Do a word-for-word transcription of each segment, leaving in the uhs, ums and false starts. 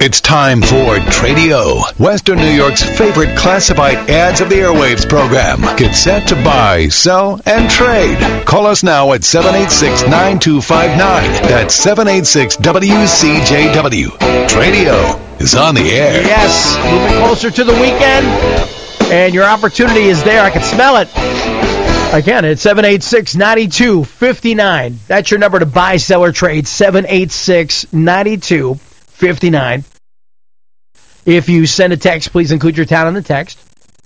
It's time for Tradio, Western New York's favorite classified ads of the airwaves program. Get set to buy, sell, and trade. Call us now at seven eight six, nine two five nine. That's seven eight six W C J W. Tradio is on the air. Yes, moving closer to the weekend, and your opportunity is there. I can smell it. Again, it's seven eight six, nine two five nine. That's your number to buy, sell, or trade, seven eight six, nine two five nine. If you send a text, please include your town in the text.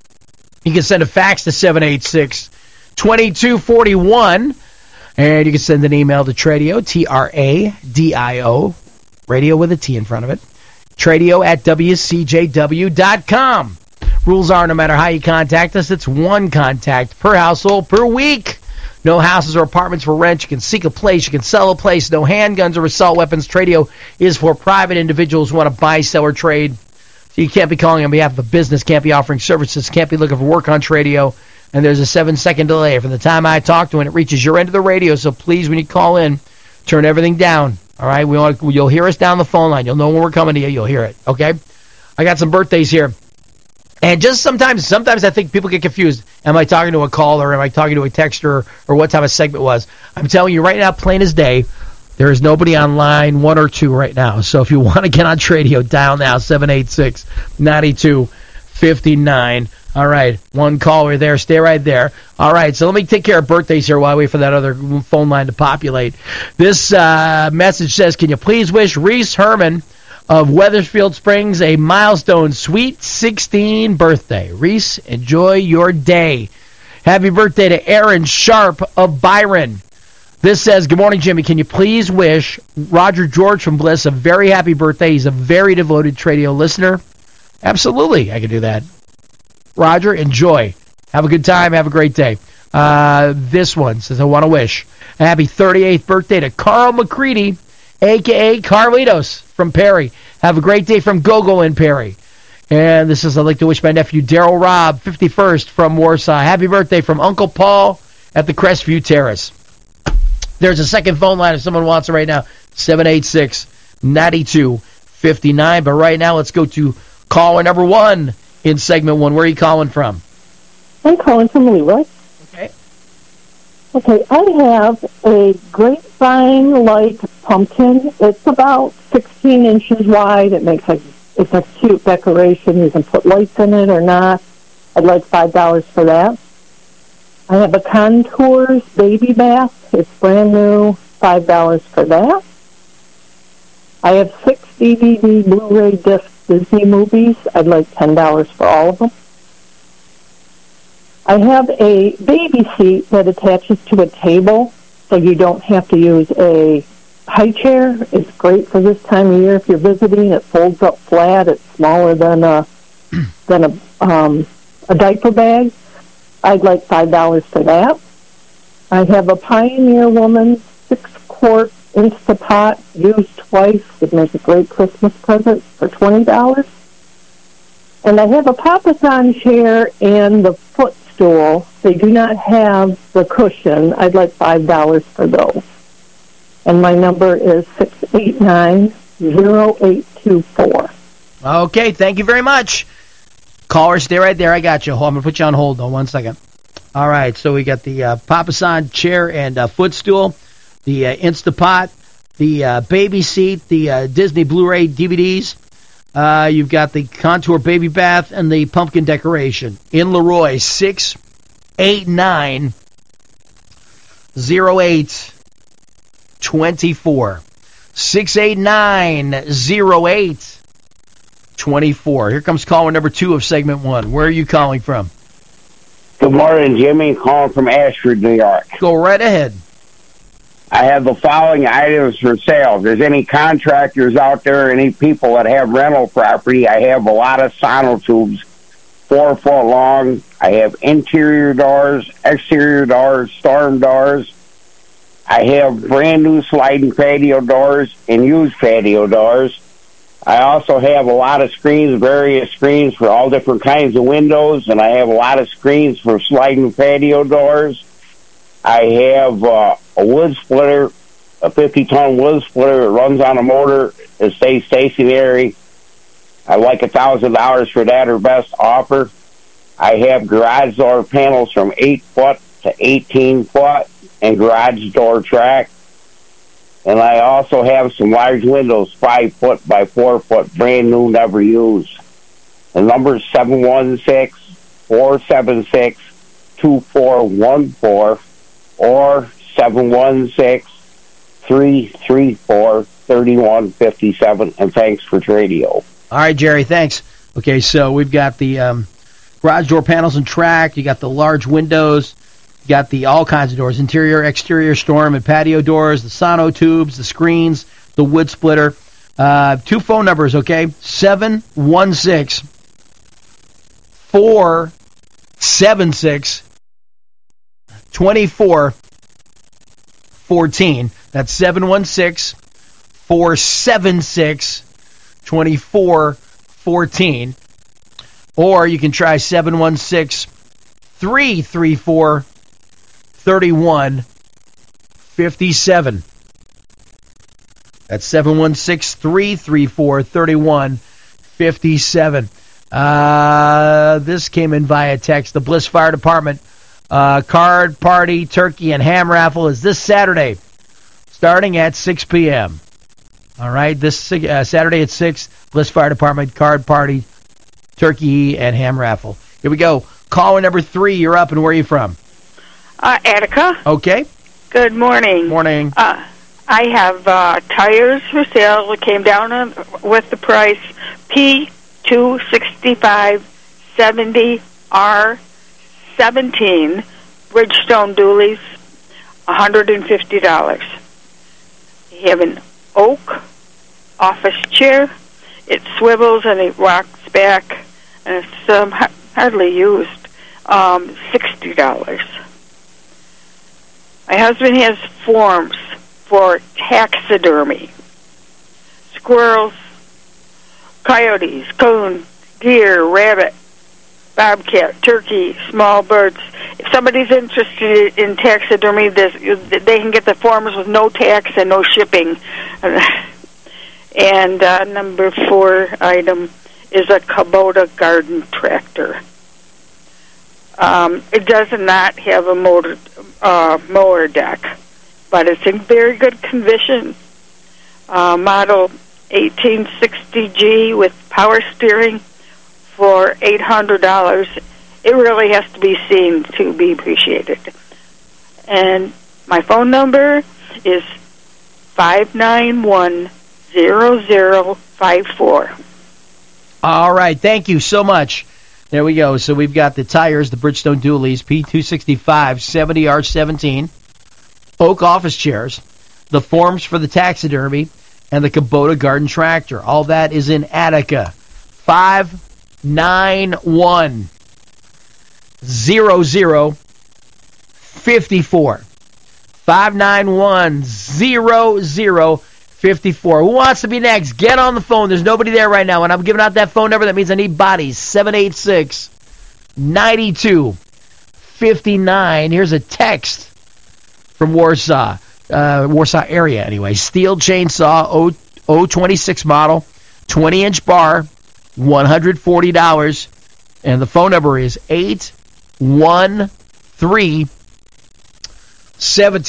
You can send a fax to seven eight six, two two four one. And you can send an email to Tradio, T R A D I O, radio with a T in front of it, Tradio at W C J W dot com. Rules are, no matter how you contact us, it's one contact per household per week. No houses or apartments for rent. You can seek a place. You can sell a place. No handguns or assault weapons. Tradio is for private individuals who want to buy, sell, or trade. So you can't be calling on behalf of a business, can't be offering services, can't be looking for work on Tradio. And there's a seven-second delay from the time I talk to when it reaches your end of the radio. So please, when you call in, turn everything down. All right? We want, you'll hear us down the phone line. You'll know when we're coming to you. You'll hear it. Okay? I got some birthdays here. And just sometimes, sometimes I think people get confused. Am I talking to a caller? Am I talking to a texter? Or what type of segment was? I'm telling you right now, plain as day, there is nobody on line one or two right now. So if you want to get on Tradio, dial now, seven eight six, nine two five nine. All right, one caller there. Stay right there. All right, so let me take care of birthdays here while I wait for that other phone line to populate. This uh, message says, can you please wish Reese Herman of Weathersfield Springs a milestone sweet sixteen birthday. Reese, enjoy your day. Happy birthday to Aaron Sharp of Byron. This says, good morning, Jimmy. Can you please wish Roger George from Bliss a very happy birthday? He's a very devoted Tradio listener. Absolutely, I can do that. Roger, enjoy. Have a good time. Have a great day. Uh, this one says, I want to wish a happy thirty-eighth birthday to Carl McCready, a k a. Carlitos from Perry. Have a great day from Gogo in Perry. And this is, I'd like to wish my nephew Daryl Robb, fifty-first from Warsaw. Happy birthday from Uncle Paul at the Crestview Terrace. There's a second phone line if someone wants it right now, seven eight six, nine two five nine. But right now, let's go to caller number one in segment one. Where are you calling from? I'm calling from Leroy. Okay. Okay, I have a grapevine-like pumpkin. It's about sixteen inches wide. It makes like it's a cute decoration. You can put lights in it or not. I'd like five dollars for that. I have a Contours baby bath. It's brand new. five dollars for that. I have six D V D Blu-ray disc Disney movies. I'd like ten dollars for all of them. I have a baby seat that attaches to a table, so you don't have to use a high chair. It's great for this time of year. If you're visiting, it folds up flat. It's smaller than a than a um, a diaper bag. I'd like five dollars for that. I have a Pioneer Woman six-quart Instapot used twice. It makes a great Christmas present for twenty dollars. And I have a Papasan chair and the footstool. They do not have the cushion. I'd like five dollars for those. And my number is six eight nine, zero eight two four. Okay, thank you very much. Caller, stay right there. I got you. I'm going to put you on hold, though. One second. All right, so we got the uh, Papasan chair and uh, footstool, the uh, Instapot, the uh, baby seat, the uh, Disney Blu-ray D V Ds. Uh, you've got the Contour baby bath and the pumpkin decoration. In Leroy, six eight nine, zero eight two four. six eight nine, zero eight twenty-four. Here comes caller number two of segment one. Where are you calling from? Good morning, Jimmy. Calling from Ashford, New York. Go right ahead. I have the following items for sale. If there's any contractors out there, any people that have rental property, I have a lot of sonotubes, four foot long. I have interior doors, exterior doors, storm doors. I have brand new sliding patio doors and used patio doors. I also have a lot of screens, various screens for all different kinds of windows, and I have a lot of screens for sliding patio doors. I have uh, a wood splitter, a fifty-ton wood splitter. It runs on a motor. It stays stationary. I like a thousand dollars for that or best offer. I have garage door panels from eight foot to eighteen foot and garage door track. And I also have some large windows, five foot by four foot, brand new, never used. The number is seven one six, four seven six, two four one four or seven one six, three three four, three one five seven. And thanks for radio. All right, Jerry, thanks. Okay, so we've got the um, garage door panels and track. You got the large windows. You got the all kinds of doors, interior, exterior, storm and patio doors, the sono tubes, the screens, the wood splitter. Uh, two phone numbers, okay? seven one six, four seven six, two four one four. That's seven one six, four seven six, two four one four. Or you can try seven one six, three three four, three one five seven. That's seven one six, three three four, three one five seven. Uh, this came in via text. The Bliss Fire Department uh, card party, turkey, and ham raffle is this Saturday, starting at six p.m. All right, this uh, Saturday at six, Bliss Fire Department card party, turkey, and ham raffle. Here we go. Caller number three, you're up, and where are you from? Uh, Attica. Okay. Good morning. Morning. Uh, I have uh, tires for sale. It came down on, with the price P two sixty-five seventy R seventeen Bridgestone dualies, one hundred fifty dollars. You have an oak office chair. It swivels and it rocks back, and it's um, hardly used. Um, sixty dollars. My husband has forms for taxidermy. Squirrels, coyotes, coon, deer, rabbit, bobcat, turkey, small birds. If somebody's interested in taxidermy, this, they can get the forms with no tax and no shipping. And uh, number four item is a Kubota garden tractor. Um, it does not have a motor, uh, mower deck, but it's in very good condition. Uh, model eighteen sixty G with power steering for eight hundred dollars. It really has to be seen to be appreciated. And my phone number is five nine one, zero zero five four. All right, thank you so much. There we go. So we've got the tires, the Bridgestone dualies, P two sixty-five seventy R seventeen, oak office chairs, the forms for the taxidermy, and the Kubota garden tractor. All that is in Attica. five nine one, zero zero five four. five nine one, zero zero five four. Who wants to be next? Get on the phone. There's nobody there right now. And I'm giving out that phone number. That means I need bodies. seven eight six, nine two five nine. Here's a text from Warsaw. Uh, Warsaw area, anyway. Steel chainsaw, oh twenty-six model, twenty inch bar, one hundred forty dollars. And the phone number is eight one three, one seven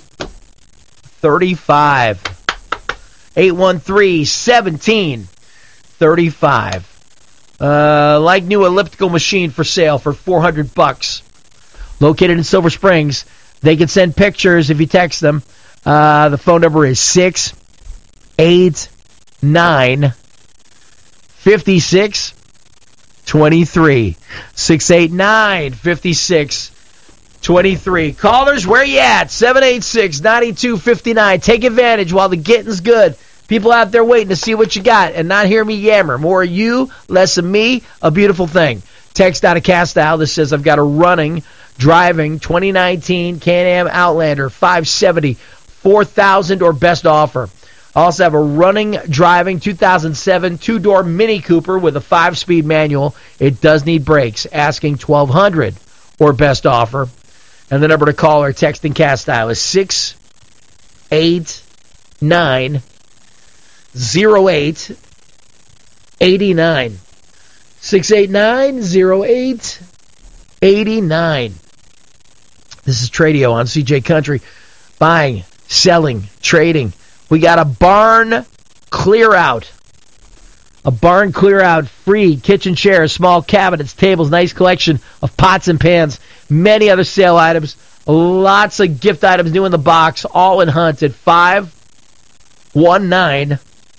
three five. eight one three, one seven three five. Uh, like new elliptical machine for sale for four hundred bucks. Located in Silver Springs. They can send pictures if you text them. Uh, the phone number is six eight nine, five six two three. six eight nine, five six two three. Callers, where you at? seven eight six, nine two five nine. Take advantage while the getting's good. People out there waiting to see what you got and not hear me yammer. More of you, less of me, a beautiful thing. Text out of Castow that says I've got a running, driving twenty nineteen Can-Am Outlander five seventy, four thousand or best offer. I also have a running, driving two thousand seven two-door Mini Cooper with a five-speed manual. It does need brakes. Asking twelve hundred or best offer. And the number to call or text in Castow is six eight nine, zero eight eighty-nine. six eight nine, oh eight eight nine. This is Tradio on C J Country. Buying, selling, trading. We got a barn clear out. A barn clear out, free kitchen chairs, small cabinets, tables, nice collection of pots and pans, many other sale items, lots of gift items new in the box, all in Hunt at five one nine,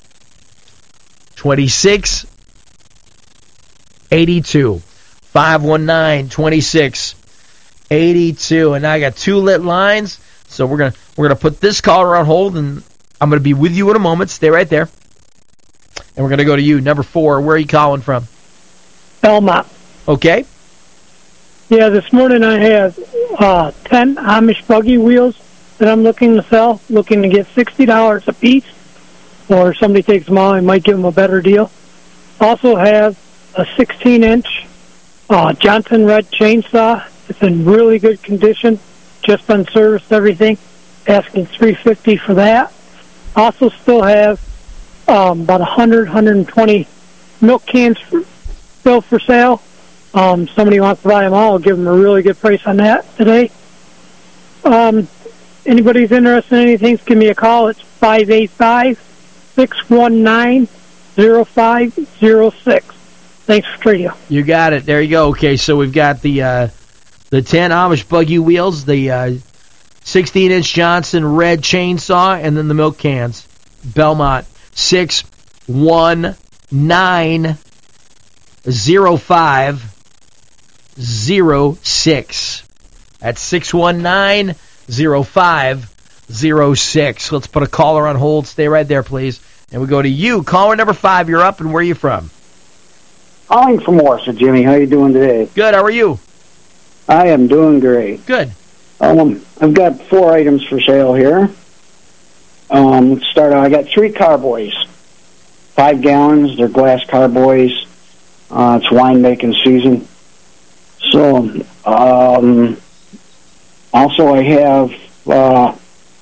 two six eight two. five one nine, two six eight two. And now I got two lit lines, so we're gonna we're gonna put this caller on hold, and I'm gonna be with you in a moment. Stay right there. And we're going to go to you, number four. Where are you calling from? Belmont. Okay. Yeah, this morning I have uh, ten Amish buggy wheels that I'm looking to sell, looking to get sixty dollars a piece, or if somebody takes them all, I might give them a better deal. Also have a sixteen-inch uh, Johnson Red chainsaw. It's in really good condition, just been serviced, everything. Asking three hundred fifty dollars for that. Also still have Um, about one hundred, one hundred twenty milk cans for, still for sale. Um, somebody wants to buy them all, I'll give them a really good price on that today. Um, anybody's interested in anything, give me a call. It's five eight five, six one nine, zero five zero six. Thanks for Tradio. You got it. There you go. Okay, so we've got the uh, the ten Amish buggy wheels, the uh, sixteen-inch Johnson Red chainsaw, and then the milk cans. Belmont. Six one nine zero five zero six. That's six one nine zero five zero six. Let's put a caller on hold. Stay right there, please. And we go to you, caller number five. You're up, and where are you from? Calling from Worcester, Jimmy. How you doing today? Good. How are you? I am doing great. Good. Um, I've got four items for sale here. Um, let's start out. I got three carboys, five gallons. They're glass carboys. Uh, it's winemaking season. So, um, also I have uh,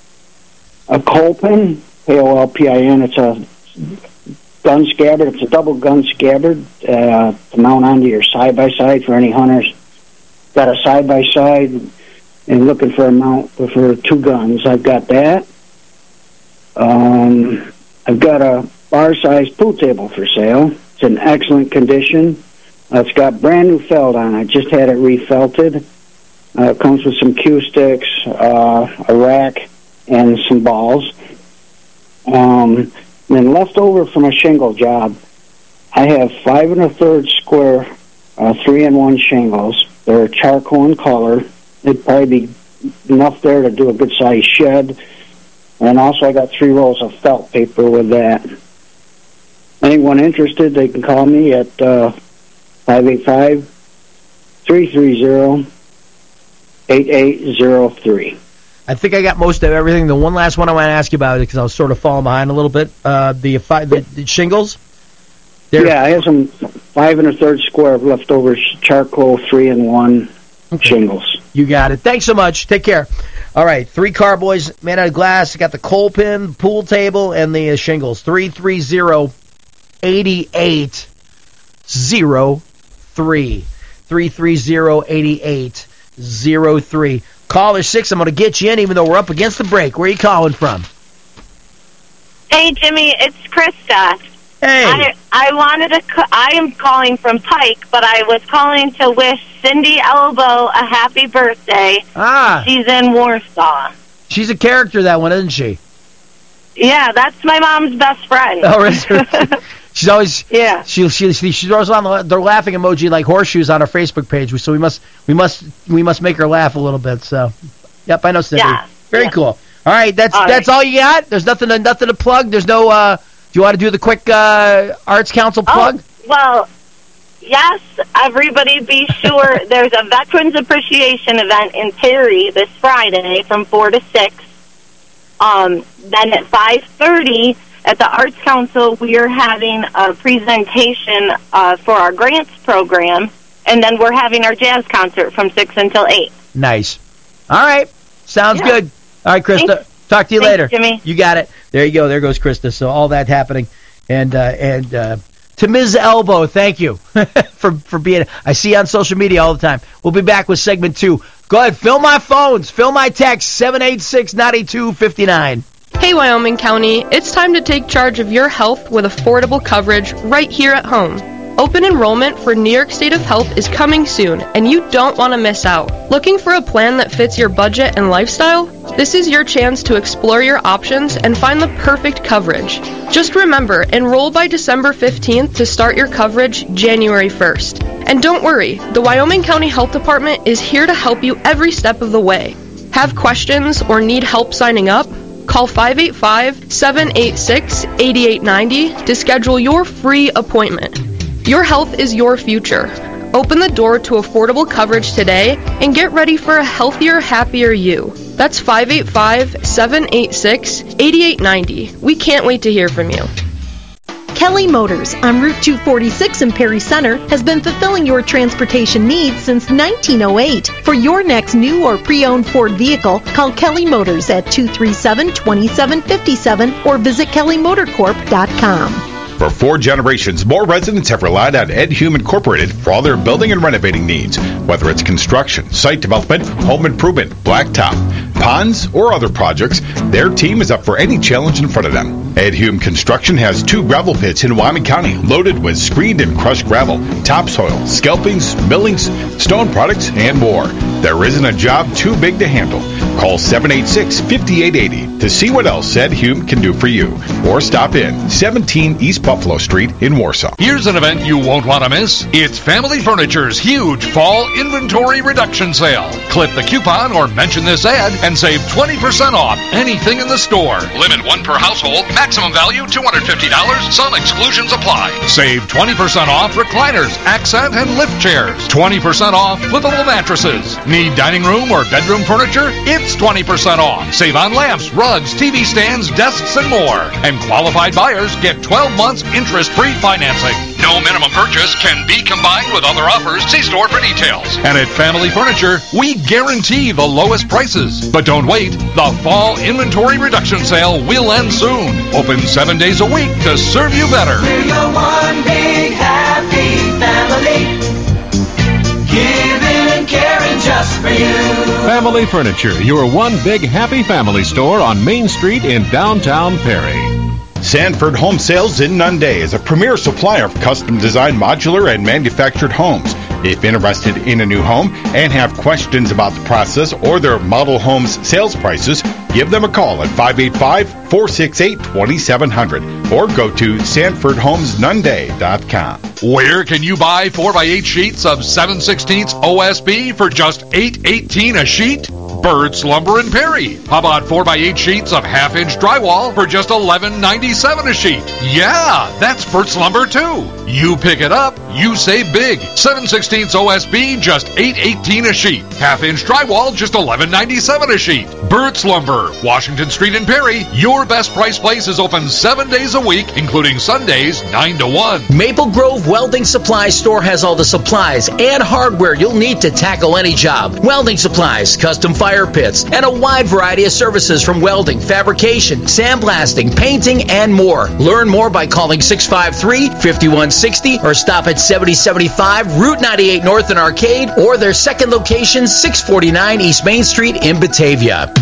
a Kolpin, K O L P I N. It's a gun scabbard. It's a double gun scabbard uh, to mount onto your side-by-side for any hunters. Got a side-by-side and looking for a mount for two guns. I've got that. Um, I've got a bar-sized pool table for sale. It's in excellent condition. Uh, it's got brand new felt on it. Just had it refelted. Uh, it comes with some cue sticks, uh, a rack, and some balls. Um, then left over from a shingle job, I have five and a third square uh, three-in-one shingles. They're charcoal in color. It'd probably be enough there to do a good-sized shed. And also I got three rolls of felt paper with that. Anyone interested, they can call me at uh, five eight five, three three zero, eight eight zero three. I think I got most of everything. The one last one I want to ask you about, because I was sort of falling behind a little bit, uh, the, the, the shingles? They're... Yeah, I have some five and a third square of leftover charcoal three-in-one okay. shingles. You got it. Thanks so much. Take care. All right, three carboys made out of glass. You got the Kolpin, pool table, and the uh, shingles. three three zero, eight eight zero three. three three zero, eight eight zero three. Caller six, I'm going to get you in even though we're up against the break. Where are you calling from? Hey, Jimmy, it's Krista. Hey. I, I wanted to. I am calling from Pike, but I was calling to wish Cindy Elbow a happy birthday. Ah. She's in Warsaw. She's a character, that one, isn't she? Yeah, that's my mom's best friend. Oh, really? She's always yeah. She she she, she throws on the, the laughing emoji like horseshoes on our Facebook page. So we must we must we must make her laugh a little bit. So, yep, I know Cindy. Yeah. Very yeah. cool. All right, that's all that's right. all you got. There's nothing to, nothing to plug. There's no. Uh, do you want to do the quick uh, Arts Council plug? Oh, well, yes. Everybody, be sure there's a Veterans Appreciation event in Perry this Friday from four to six. Um, then at five thirty. At the Arts Council, we are having a presentation uh, for our grants program, and then we're having our jazz concert from six until eight. Nice. All right. Sounds yeah. good. All right, Krista. Thanks. Talk to you Thanks, later. Jimmy. You got it. There you go. There goes Krista. So all that happening. And, uh, and uh, to Miz Elbow, thank you for, for being, I see you on social media all the time. We'll be back with segment two. Go ahead, fill my phones, fill my text, seven eight six, nine two five nine. Hey, Wyoming County, it's time to take charge of your health with affordable coverage right here at home. Open enrollment for New York State of Health is coming soon, and you don't want to miss out. Looking for a plan that fits your budget and lifestyle? This is your chance to explore your options and find the perfect coverage. Just remember, enroll by December fifteenth to start your coverage January first. And don't worry, the Wyoming County Health Department is here to help you every step of the way. Have questions or need help signing up? Call five eight five, seven eight six, eight eight nine zero to schedule your free appointment. Your health is your future. Open the door to affordable coverage today and get ready for a healthier, happier you. That's five eight five, seven eight six, eight eight nine zero. We can't wait to hear from you. Kelly Motors on Route two forty-six in Perry Center has been fulfilling your transportation needs since nineteen oh eight. For your next new or pre-owned Ford vehicle, call Kelly Motors at two three seven, two seven five seven or visit kelly motor corp dot com. For four generations, more residents have relied on Ed Hume Incorporated for all their building and renovating needs. Whether it's construction, site development, home improvement, blacktop, ponds, or other projects, their team is up for any challenge in front of them. Ed Hume Construction has two gravel pits in Wyoming County loaded with screened and crushed gravel, topsoil, scalpings, millings, stone products, and more. There isn't a job too big to handle. Call seven eight six, five eight eight zero to see what else Ed Hume can do for you. Or stop in seventeen East Buffalo Street in Warsaw. Here's an event you won't want to miss. It's Family Furniture's huge fall inventory reduction sale. Clip the coupon or mention this ad and save twenty percent off anything in the store. Limit one per household. Maximum value two hundred fifty dollars. Some exclusions apply. Save twenty percent off recliners, accent, and lift chairs. twenty percent off livable mattresses. Need dining room or bedroom furniture? It's twenty percent off. Save on lamps, rugs, T V stands, desks, and more. And qualified buyers get twelve months interest-free financing. No minimum purchase can be combined with other offers. See store for details. And at Family Furniture, we guarantee the lowest prices. But don't wait. The fall inventory reduction sale will end soon. Open seven days a week to serve you better. We're your one big happy family. Giving and caring just for you. Family Furniture, your one big happy family store on Main Street in downtown Perry. Sanford Home Sales in Nunde is a premier supplier of custom-designed modular and manufactured homes. If interested in a new home and have questions about the process or their model homes sales prices, give them a call at five eight five, four six eight, two seven zero zero or go to sanford homes nunde dot com. Where can you buy four by eight sheets of seven sixteenths O S B for just eight eighteen a sheet? Burt's Lumber in Perry. How about four by eight sheets of half-inch drywall for just eleven ninety-seven a sheet? Yeah, that's Burt's Lumber too. You pick it up, you save big. seven sixteenths O S B, just eight eighteen a sheet. Half-inch drywall, just eleven ninety-seven a sheet. Burt's Lumber, Washington Street in Perry. Your best price place is open seven days a week, including Sundays, nine to one. Maple Grove Welding Supply Store has all the supplies and hardware you'll need to tackle any job. Welding supplies, custom fire pits, and a wide variety of services from welding, fabrication, sandblasting, painting, and more. Learn more by calling six five three, five one six zero or stop at seventy seventy-five Route ninety-eight North in Arcade or their second location, six forty-nine East Main Street in Batavia.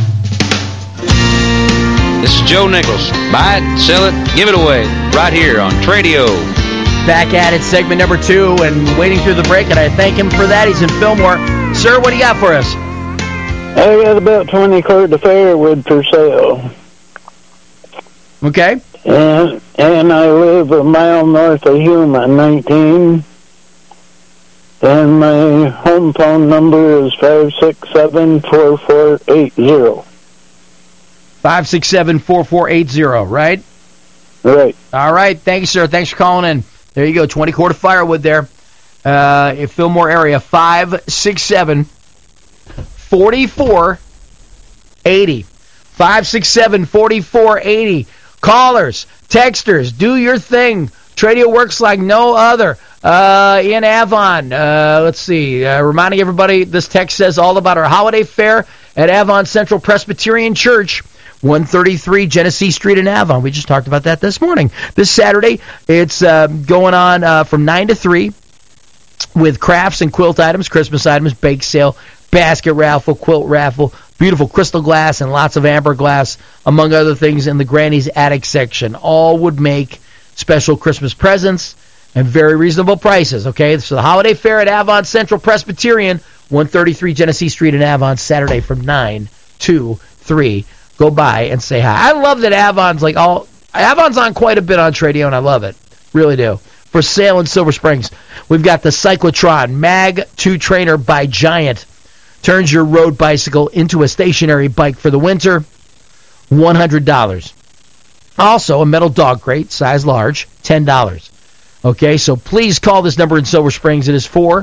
This is Joe Nichols. Buy it, sell it, give it away. Right here on Tradio. Back at it, segment number two, and waiting through the break, and I thank him for that. He's in Fillmore. Sir, what do you got for us? I got about twenty quart of firewood for sale. Okay. And, and I live a mile north of Hume on nineteen. And my home phone number is five six seven, four four eight zero. five six seven, four four eight zero, right? Right. All right. Thank you, sir. Thanks for calling in. There you go. twenty quart of firewood there. Uh, in Fillmore area, five six seven, four four eight zero. five six seven, four four eight zero. Callers, texters, do your thing. Tradio works like no other. Uh, in Avon, uh, let's see, uh, reminding everybody, this text says all about our holiday fair at Avon Central Presbyterian Church. one thirty-three Genesee Street in Avon. We just talked about that this morning. This Saturday, it's uh, going on uh, from nine to three with crafts and quilt items, Christmas items, bake sale, basket raffle, quilt raffle, beautiful crystal glass and lots of amber glass, among other things, in the Granny's Attic section. All would make special Christmas presents and very reasonable prices, okay? So the holiday fair at Avon Central Presbyterian, one thirty-three Genesee Street in Avon, Saturday from nine to three. Go by and say hi. I love that Avon's like all, Avon's on quite a bit on Tradio, and I love it. Really do. For sale in Silver Springs, we've got the Cyclotron Mag two Trainer by Giant. Turns your road bicycle into a stationary bike for the winter, one hundred dollars. Also, a metal dog crate, size large, ten dollars. Okay, so please call this number in Silver Springs. It is four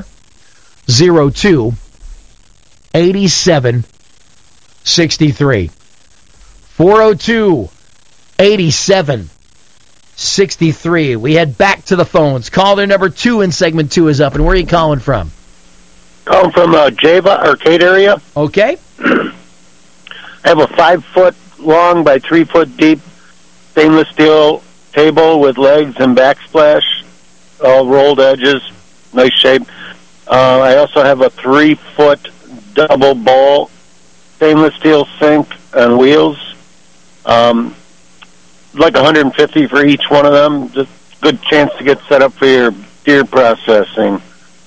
oh two, eight seven six three. four oh two, eight seven six three. We head back to the phones. Caller number two in segment two is up. And where are you calling from? Calling from uh, Java Arcade area. Okay. I have a five foot long by three foot deep stainless steel table with legs and backsplash, all rolled edges, nice shape. Uh, I also have a three foot double bowl stainless steel sink on wheels. Um, like one hundred fifty for each one of them. Just good chance to get set up for your deer processing.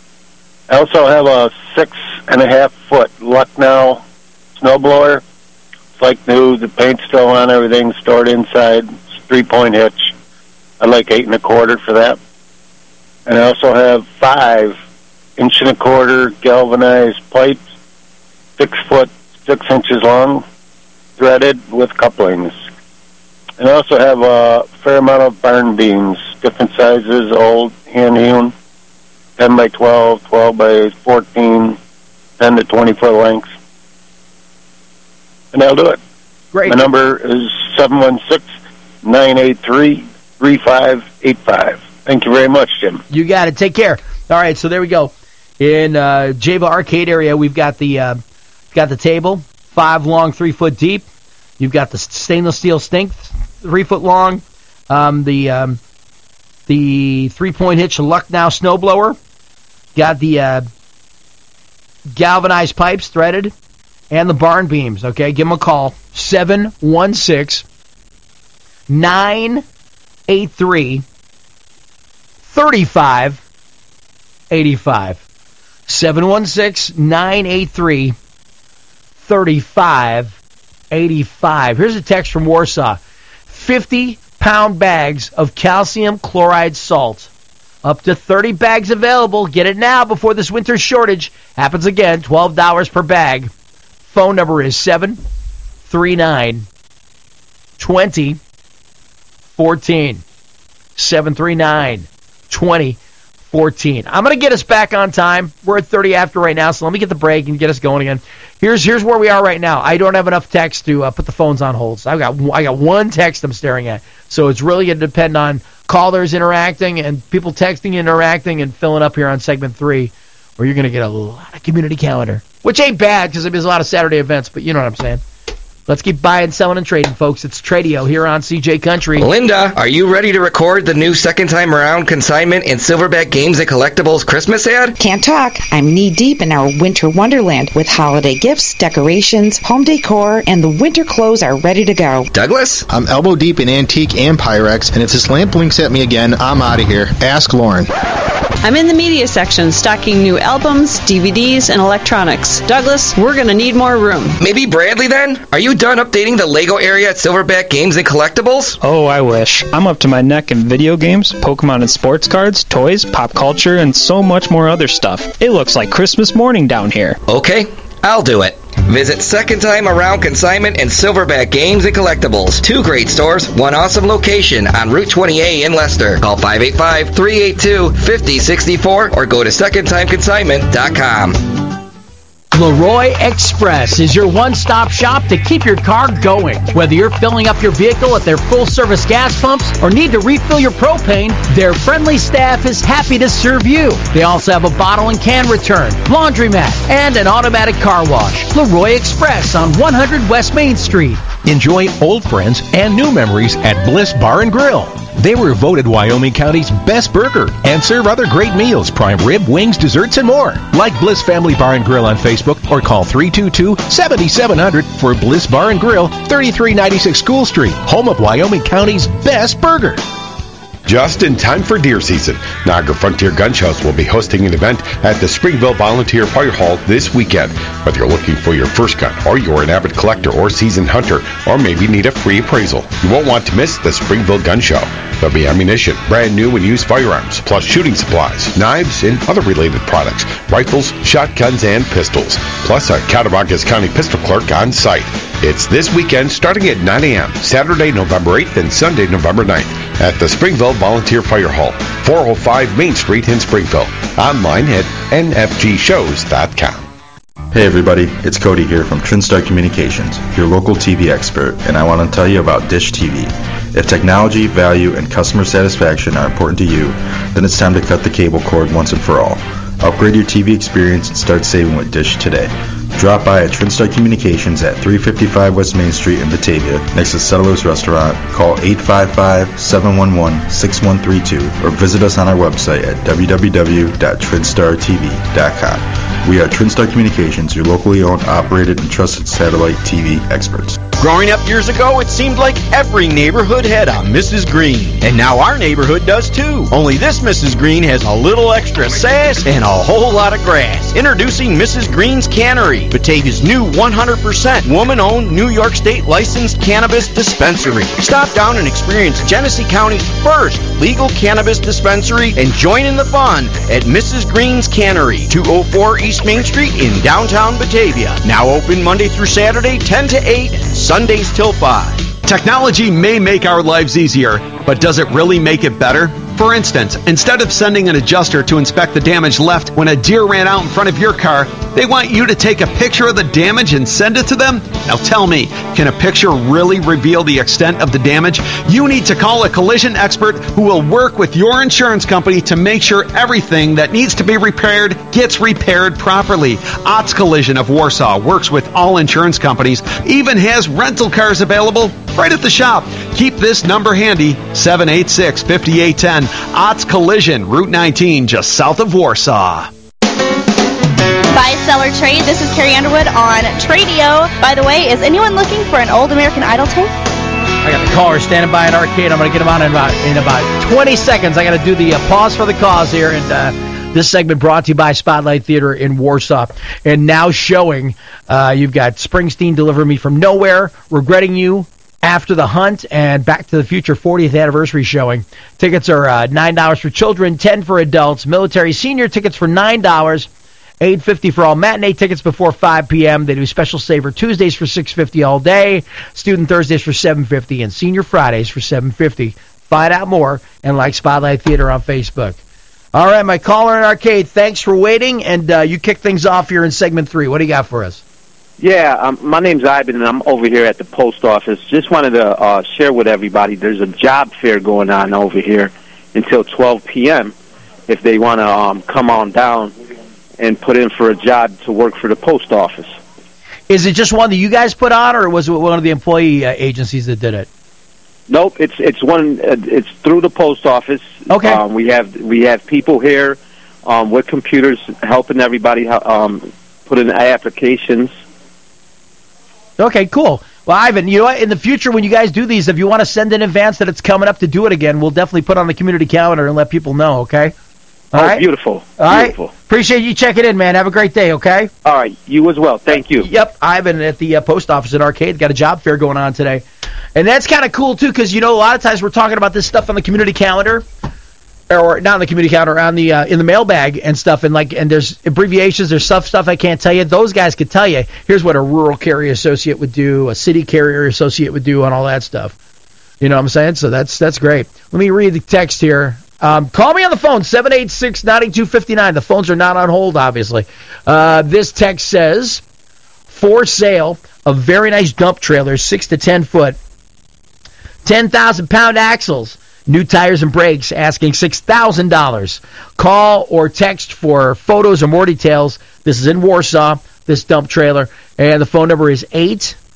I also have a six and a half foot Lucknow snowblower. It's like new. The paint's still on. Everything stored inside. It's three point hitch. I like eight and a quarter for that. And I also have five inch and a quarter galvanized pipes, six foot six inches long, threaded with couplings. And I also have a fair amount of barn beams, different sizes, old, hand hewn. ten by twelve, twelve by fourteen, ten to twenty foot lengths. And I'll do it. Great. My number is seven one six, nine eight three, three five eight five. Thank you very much, Jim. You got it. Take care. All right, so there we go. In uh, Java Arcade area, we've got the uh, got the table, five long, three foot deep. You've got the stainless steel stink, three foot long. Um, the um, the three point hitch Lucknow snowblower. Got the uh, galvanized pipes threaded and the barn beams. Okay, give them a call. seven one six, nine eight three, three five eight five. seven one six, nine eight three, three five eight five. Here's a text from Warsaw. fifty pound bags of calcium chloride salt. Up to thirty bags available. Get it now before this winter shortage happens again. twelve dollars per bag. Phone number is seven three nine, two zero, one four. seven three nine, two zero, one four. I'm going to get us back on time. We're at thirty after right now, so let me get the break and get us going again. Here's here's where we are right now. I don't have enough text to uh, put the phones on hold. So I've got I got one text I'm staring at. So it's really going to depend on callers interacting and people texting, interacting, and filling up here on segment three, or you're going to get a lot of community calendar, which ain't bad because there's a lot of Saturday events, but you know what I'm saying. Let's keep buying, selling, and trading, folks. It's Tradio here on C J Country. Linda, are you ready to record the new second time around consignment and Silverback Games and Collectibles Christmas ad? Can't talk. I'm knee-deep in our winter wonderland with holiday gifts, decorations, home decor, and the winter clothes are ready to go. Douglas? I'm elbow-deep in antique and Pyrex, and if this lamp winks at me again, I'm out of here. Ask Lauren. I'm in the media section stocking new albums, D V Ds, and electronics. Douglas, we're going to need more room. Maybe Bradley then? Are you done updating the Lego area at Silverback Games and Collectibles? Oh, I wish. I'm up to my neck in video games, Pokemon and sports cards, toys, pop culture, and so much more other stuff. It looks like Christmas morning down here. Okay, I'll do it. Visit Second Time Around Consignment and Silverback Games and Collectibles. Two great stores, one awesome location on Route twenty A in Leicester. Call five eight five, three eight two, five oh six four or go to second time consignment dot com. Leroy Express is your one-stop shop to keep your car going. Whether you're filling up your vehicle at their full-service gas pumps or need to refill your propane, their friendly staff is happy to serve you. They also have a bottle and can return, laundromat, and an automatic car wash. Leroy Express on one hundred West Main Street. Enjoy old friends and new memories at Bliss Bar and Grill. They were voted Wyoming County's best burger and serve other great meals, prime rib, wings, desserts, and more. Like Bliss Family Bar and Grill on Facebook or call three two two, seven seven zero zero for Bliss Bar and Grill, thirty-three ninety-six School Street, home of Wyoming County's best burger. Just in time for deer season, Niagara Frontier Gun Shows will be hosting an event at the Springville Volunteer Fire Hall this weekend. Whether you're looking for your first gun, or you're an avid collector or seasoned hunter, or maybe need a free appraisal, you won't want to miss the Springville Gun Show. There'll be ammunition, brand new and used firearms, plus shooting supplies, knives, and other related products, rifles, shotguns, and pistols, plus a Cattaraugus County pistol clerk on site. It's this weekend starting at nine a.m., Saturday, November eighth, and Sunday, November ninth, at the Springville Volunteer Fire Hall, four oh five Main Street in Springville. Online at n f g shows dot com. Hey everybody, it's Cody here from TrinStar Communications, your local T V expert, and I want to tell you about Dish T V. If technology, value, and customer satisfaction are important to you, then it's time to cut the cable cord once and for all. Upgrade your T V experience and start saving with Dish today. Drop by at TrinStar Communications at three fifty-five West Main Street in Batavia, next to Settlers Restaurant. Call eight five five, seven one one, six one three two or visit us on our website at w w w dot trinstar t v dot com. We are TrinStar Communications, your locally owned, operated, and trusted satellite T V experts. Growing up years ago, it seemed like every neighborhood had a Missus Green. And now our neighborhood does too. Only this Missus Green has a little extra sass and a whole lot of grass. Introducing Missus Green's Cannery, Batavia's new one hundred percent woman-owned New York State licensed cannabis dispensary. Stop down and experience Genesee County's first legal cannabis dispensary and join in the fun at Missus Green's Cannery, two oh four East Main Street in downtown Batavia. Now open Monday through Saturday, ten to eight, Sundays till five. Technology may make our lives easier, but does it really make it better? For instance, instead of sending an adjuster to inspect the damage left when a deer ran out in front of your car, they want you to take a picture of the damage and send it to them? Now tell me, can a picture really reveal the extent of the damage? You need to call a collision expert who will work with your insurance company to make sure everything that needs to be repaired gets repaired properly. Otts Collision of Warsaw works with all insurance companies, even has rental cars available right at the shop. Keep this number handy, seven eight six, five eight one zero. Otts Collision, Route nineteen, just south of Warsaw. Buy, sell, or trade. This is Carrie Underwood on Tradio. By the way, is anyone looking for an old American Idol tape? I got the caller standing by an arcade. I'm going to get him on in about, in about twenty seconds. I got to do the uh, pause for the cause here. And uh, this segment brought to you by Spotlight Theater in Warsaw. And now showing, uh, you've got Springsteen, Deliver Me From Nowhere, Regretting You, After the Hunt, and Back to the Future fortieth anniversary showing. Tickets are uh, nine dollars for children, ten dollars for adults. Military senior tickets for nine dollars, eight dollars and fifty cents for all matinee tickets before five p.m. They do special saver Tuesdays for six dollars and fifty cents all day, student Thursdays for seven dollars and fifty cents, and senior Fridays for seven dollars and fifty cents. Find out more and like Spotlight Theater on Facebook. All right, my caller in arcade, thanks for waiting, and uh, you kick things off here in segment three. What do you got for us? Yeah, um, my name's Ivan, and I'm over here at the post office. Just wanted to uh, share with everybody, there's a job fair going on over here until twelve p.m. if they want to um, come on down and put in for a job to work for the post office. Is it just one that you guys put on, or was it one of the employee uh, agencies that did it? Nope, it's it's one. Uh, it's through the post office. Okay. Um, we have we have people here um, with computers helping everybody um, put in applications. Okay, cool. Well, Ivan, you know what? In the future, when you guys do these, if you want to send in advance that it's coming up to do it again, we'll definitely put on the community calendar and let people know, okay? All oh, right? beautiful. All beautiful. right. Appreciate you checking in, man. Have a great day, okay? All right. You as well. Thank you. Yep. Ivan at the uh, post office at Arcade. Got a job fair going on today. And that's kind of cool, too, because, you know, a lot of times we're talking about this stuff on the community calendar. Or not on the community calendar, on the uh, in the mailbag and stuff, and like and there's abbreviations, there's stuff stuff I can't tell you. Those guys could tell you. Here's what a rural carrier associate would do, a city carrier associate would do, and all that stuff. You know what I'm saying? So that's that's great. Let me read the text here. Um, call me on the phone, seven eight six, nine two five nine. The phones are not on hold, obviously. Uh, this text says, for sale, a very nice dump trailer, six to ten foot, ten thousand pound axles. New tires and brakes, asking six thousand dollars. Call or text for photos or more details. This is in Warsaw, this dump trailer. And the phone number is eight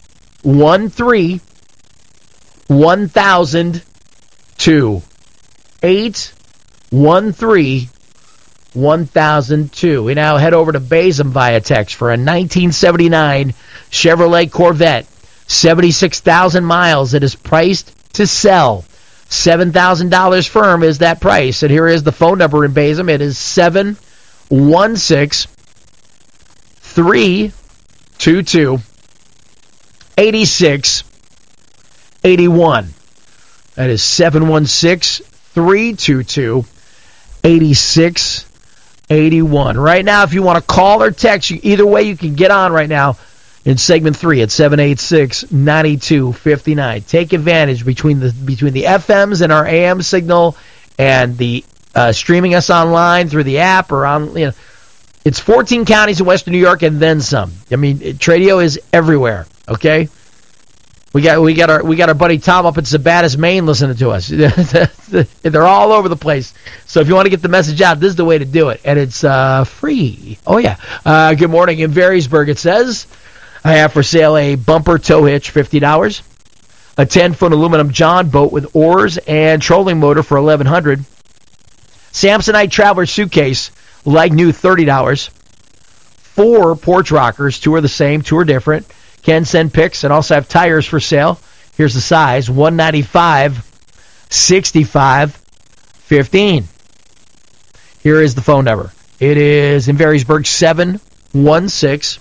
one three one thousand two. eight one three one thousand two. We now head over to Bazem via text for a nineteen seventy-nine Chevrolet Corvette. seventy-six thousand miles. It is priced to sell. seven thousand dollars firm is that price. And here is the phone number in Bazem. It is seven one six three two two eight six eight one. That is seven one six three two two eight six eight one. Right now, if you want to call or text, you, either way you can get on right now in segment three at seven eight six nine two five nine. Take advantage between the between the F Ms and our A M signal and the uh, streaming us online through the app or on, you know, it's fourteen counties in Western New York and then some. I mean, Tradio is everywhere. Okay, we got we got our we got our buddy Tom up in Sabatis, Maine, listening to us. They're all over the place. So if you want to get the message out, this is the way to do it, and it's uh, free. Oh yeah. Uh, good morning in Varysburg. It says I have for sale a bumper tow hitch, fifty dollars, a ten-foot aluminum John boat with oars and trolling motor for eleven hundred dollars, Samsonite Traveler suitcase, like new, thirty dollars, four porch rockers, two are the same, two are different. Can send pics and also have tires for sale. Here's the size, one ninety-five, sixty-five, fifteen. Here is the phone number. It is in Varysburg, seven one six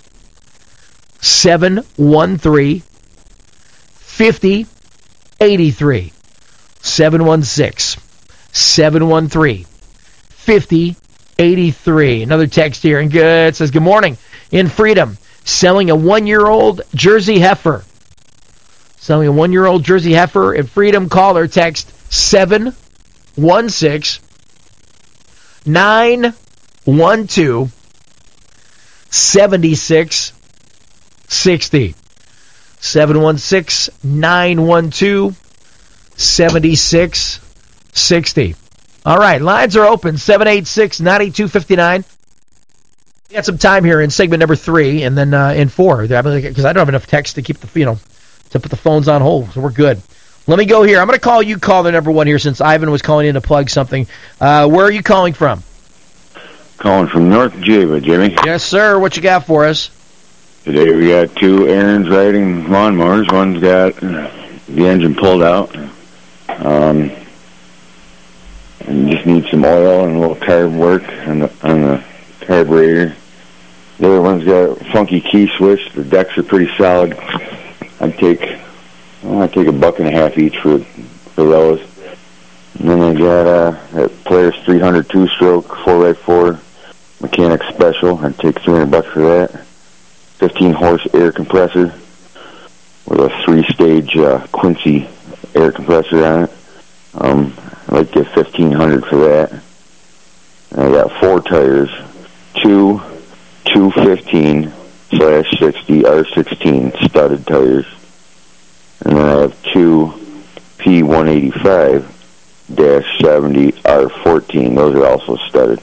seven one three five zero eight three. seven one six seven one three five zero eight three. Another text here, and good, it says, good morning. In Freedom, selling a one-year-old Jersey heifer. Selling a one-year-old Jersey heifer in Freedom. Call or text seven one six nine one two seven six six zero. seven one six nine one two seven six six zero. All right, lines are open, seven eight six nine two five nine. We got some time here in segment number three, and then uh, in four, because I don't have enough text to keep the, you know, to put the phones on hold, so we're good. Let me go here. I'm going to call you caller number one here, since Ivan was calling in to plug something. Uh, where are you calling from? Calling from North Java, Jimmy. Yes, sir. What you got for us? Today we got two Aaron's riding lawnmowers. One's got the engine pulled out. Um, and just need some oil and a little carb work on the, on the carburetor. The other one's got a funky key switch. The decks are pretty solid. I'd take, well, I'd take a buck and a half each for for those. And then I got uh, that Polaris three hundred two-stroke four by four mechanic special. I'd take three hundred bucks for that. fifteen horse air compressor with a three-stage uh, Quincy air compressor on it. Um, I'd like to get fifteen hundred for that. And I got four tires, two two fifteen slash sixty R sixteen studded tires, and then I have two P one eighty-five dash seventy R fourteen. Those are also studded.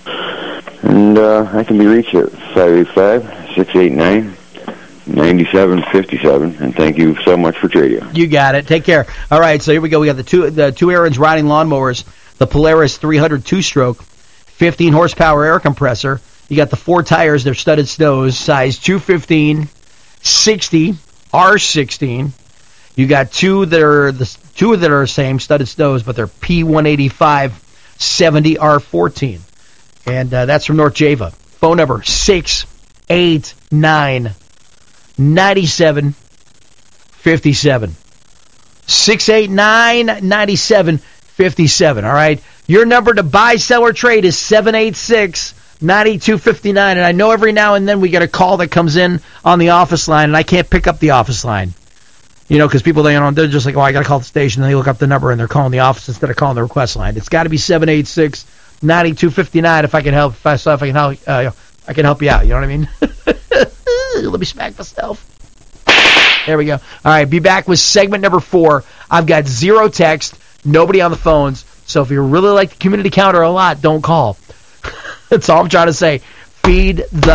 And uh, I can be reached at five eight five, six eight nine, nine seven five seven. And thank you so much for radio. You got it. Take care. All right, so here we go. We got the two the two Aaron's riding lawnmowers, the Polaris three hundred two-stroke, fifteen horsepower air compressor. You got the four tires, they're studded snows, size two fifteen, sixty, R sixteen. You got two that are the two that are the same, studded snows, but they're P one eighty-five, seventy, R fourteen. And uh, that's from North Java. Phone number six eight nine, nine seven five seven. six eight nine, nine seven five seven. All right. Your number to buy, sell, or trade is seven eight six nine two five nine. And I know every now and then we get a call that comes in on the office line, and I can't pick up the office line. You know, because people, they, you know, they're just like, oh, I got to call the station, and they look up the number, and they're calling the office instead of calling the request line. It's got to be seven eight six nine two five nine if I can help. If I, if I can help, uh, I can help you out. You know what I mean? Let me smack myself. There we go. All right, be back with segment number four. I've got zero text, nobody on the phones. So if you really like the community counter a lot, don't call. That's all I'm trying to say. Feed the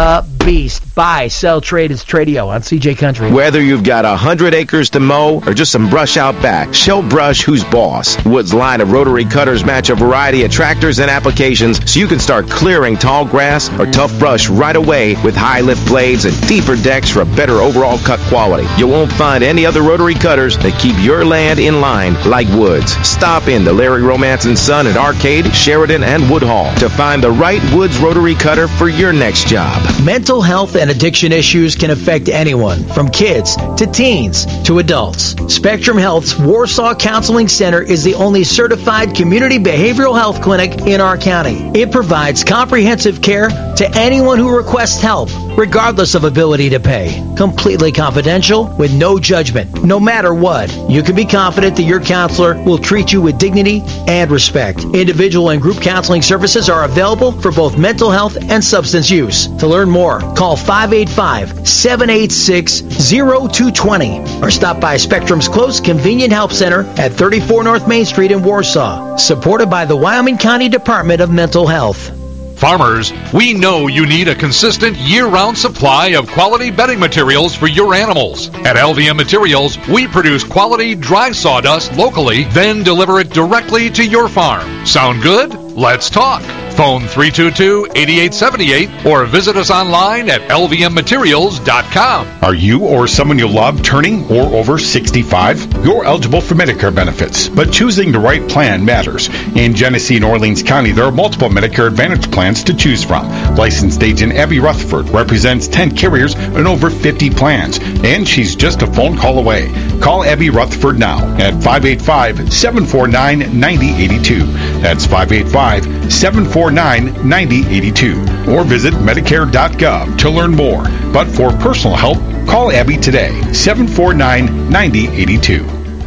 beast. Buy, sell, trade. It's Tradio on C J Country. Whether you've got a hundred acres to mow or just some brush out back, show Brush who's boss. Wood's line of rotary cutters match a variety of tractors and applications so you can start clearing tall grass or tough brush right away with high lift blades and deeper decks for a better overall cut quality. You won't find any other rotary cutters that keep your land in line like Wood's. Stop in to Larry Romance and Son at Arcade, Sheridan, and Woodhall to find the right Wood's rotary cutter for your next job. Mental health and addiction issues can affect anyone, from kids to teens to adults. Spectrum Health's Warsaw Counseling Center is the only certified community behavioral health clinic in our county. It provides comprehensive care to anyone who requests help, regardless of ability to pay. Completely confidential, with no judgment, no matter what. You can be confident that your counselor will treat you with dignity and respect. Individual and group counseling services are available for both mental health and substance use. To learn more, call five eight five, seven eight six, zero two two zero or stop by Spectrum's close convenient help center at thirty-four North Main Street in Warsaw. Supported by the Wyoming County Department of Mental Health. Farmers, we know you need a consistent year-round supply of quality bedding materials for your animals. At L V M Materials, we produce quality dry sawdust locally, then deliver it directly to your farm. Sound good? Let's talk. Phone three two two, eight eight seven eight or visit us online at L V M materials dot com. Are you or someone you love turning or over sixty-five? You're eligible for Medicare benefits, but choosing the right plan matters. In Genesee and Orleans County, there are multiple Medicare Advantage plans to choose from. Licensed agent Abby Rutherford represents ten carriers and over fifty plans, and she's just a phone call away. Call Abby Rutherford now at five eight five, seven four nine, nine zero eight two. That's five eight five, seven four nine, nine zero eight two. Or visit Medicare dot gov to learn more. But for personal help, call Abby today, seven four nine, nine zero eight two.